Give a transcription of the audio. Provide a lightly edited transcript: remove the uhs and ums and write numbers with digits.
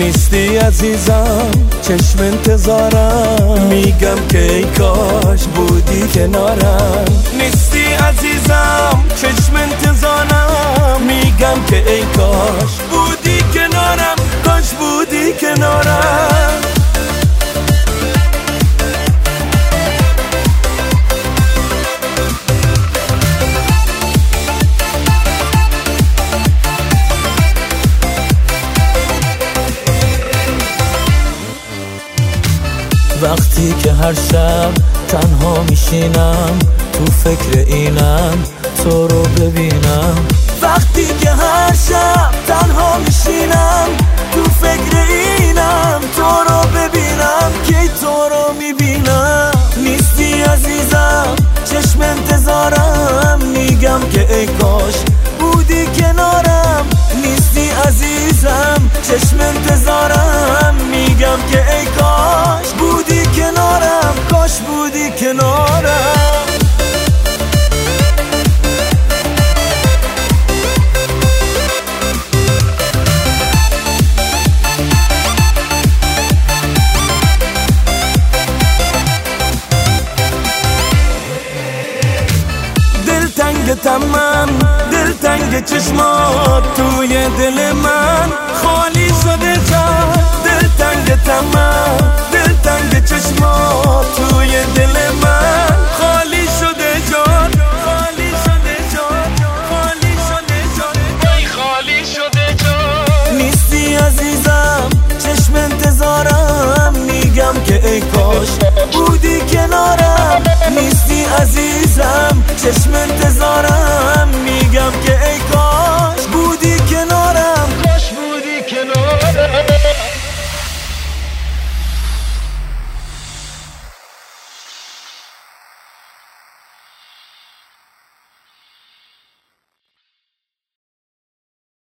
نیستی عزیزم چشم انتظارم، میگم که ای کاش بودی کنارم. نیستی عزیزم چشم انتظارم، میگم که ای کاش بودی کنارم، کاش بودی کنارم. وقتی که هر شب تنها میشینم، تو فکر اینم تو رو ببینم. وقتی که هر شب تنها میشینم، تو فکر اینم تو رو ببینم، که تو رو میبینم. نیستی عزیزم چشم انتظارم، میگم که ای کاش بودی کنارم. نیستی عزیزم چشم انتظارم، میگم که ای کاش بودی کنارم، کاش بودی کنارم. دلتنگ چشمات توی دل من خالی شده جا. دلتنگ چشمات توی دل من خالی شده جان، خالی شده جان، خالی شده جان، ای خالی شده جان. نیستی عزیزم چشم انتظارم، میگم که ای کاش بودی کنارم. نیستی عزیزم چشم انتظارم، میگم که